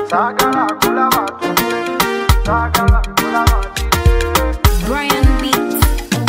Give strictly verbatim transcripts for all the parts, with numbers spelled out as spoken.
sagala kulaba sagala kulaba Brian Beats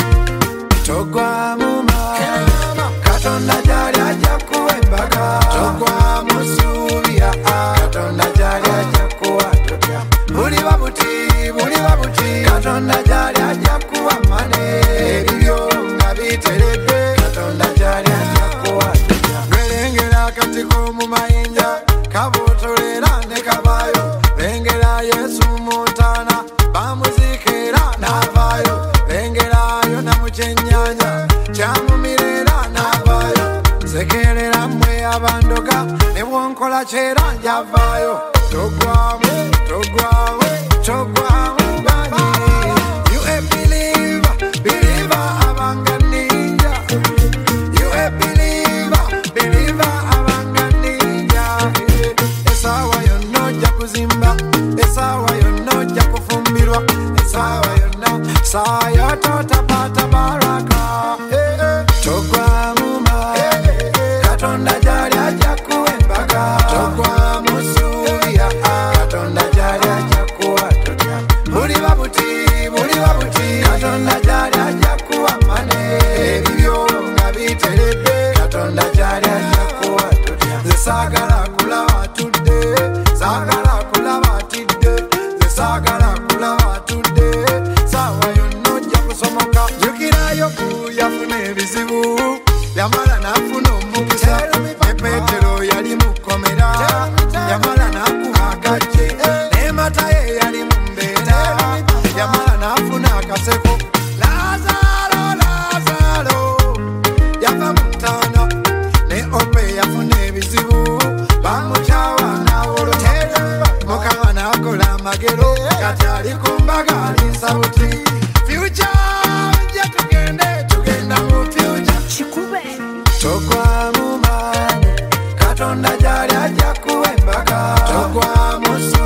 Togwa muma Katonda jali aja kuwembaga Togwa musubia Katonda jali aja kuwatotya Buli babuti, buli babuti Katonda jali aja kuwamane Ebibyo nga biterede Katonda jali aja kuwatotya Gwelengera katiko mu mayinja Kabutulera ne kabayo Bengera Yesu Montana Bamuzikira navayo Bengerayo na muchenyanya Chamumirera navayo Sekerera mwe abandoga Ne bwonkola chera njavayo Togwamu, togwamu, togwamu bani You a believer, believer abanga ninja You a believer, believer abanga ninja Esawa yono jakuzimba Esawa yono jakufumbirwa Esawa yono Saya tota pata baraka Togwa muma Katonda jari aja kuwembaga Togwa musuya Katonda jari aja kuwatotya Buli babuti, buli babuti Katonda jari aja kuwamane Ebibyo nga biterede Katonda jari aja kuwatotya Zesagala kulaba tudde Sagala kulaba tidde Zesagala kulaba tudde Sawa yono jakusomoka Yukirayo kuyafune ebizibu Yamala nafuna omukisa Ne Petero yali mukomera Yamala nakuha gaje Ne Matayo yali mumbeera Yamala nafuna akaseko Lazaro, Lazaro Yava mutana Ne Ope yafuna ebizibu Bamukyawa nawoloma Mukama nakola amagero Kati ali kumbaga alinsa buti Future nja tugende tugenda mu future Chikube Togwa mumane Katonda jali aja kuwembaga Togwa musu